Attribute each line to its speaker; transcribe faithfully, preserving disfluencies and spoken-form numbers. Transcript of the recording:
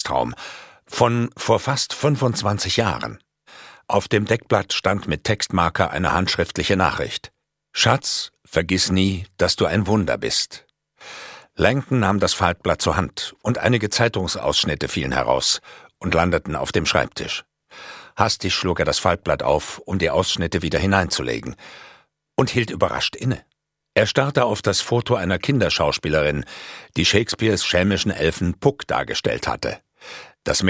Speaker 1: Kindheitstraum von vor fast fünfundzwanzig Jahren. Auf dem Deckblatt stand mit Textmarker eine handschriftliche Nachricht. »Schatz, vergiss nie, dass du ein Wunder bist.« Langton nahm das Faltblatt zur Hand und einige Zeitungsausschnitte fielen heraus und landeten auf dem Schreibtisch. Hastig schlug er das Faltblatt auf, um die Ausschnitte wieder hineinzulegen, und hielt überrascht inne. Er starrte auf das Foto einer Kinderschauspielerin, die Shakespeares schelmischen Elfen Puck dargestellt hatte. Das